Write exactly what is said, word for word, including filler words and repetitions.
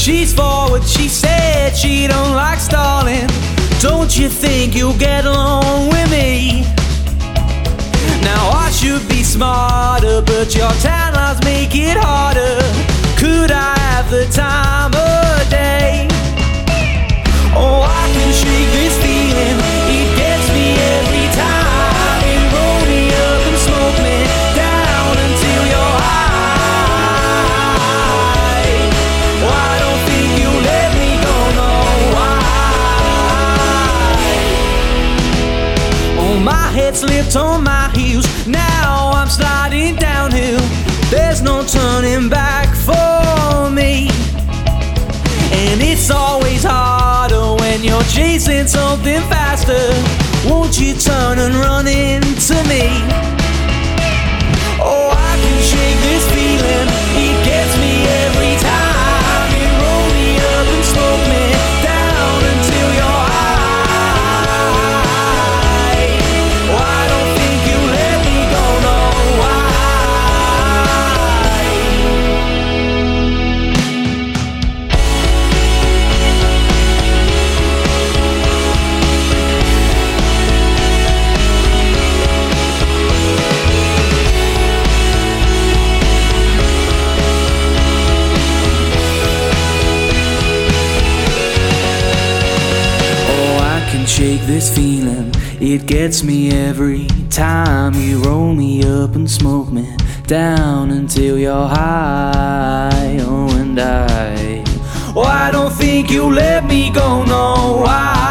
She's forward, she said she don't like stalling. Don't you think you'll get along with me? Now I should be smarter, but your tan lines make it harder. Could I have the time of day? Oh, I can shake this feeling, it gets me every time. You roll me up and smoke me down until you're high. Oh, I don't think you'll let me go, no, why? Oh, my head slipped on my heels, now I'm sliding downhill. There's no turning back for me. And it's always harder when you're chasing something faster. Won't you turn and run into me? Oh, I can shake this feeling, it gets me every time. You roll me up and smoke me down until you're high. Oh, I don't think you let me go, no, why? Shake this feeling, it gets me every time. You roll me up and smoke me down until you're high. Oh, and I, oh, I don't think you let me go, no, why?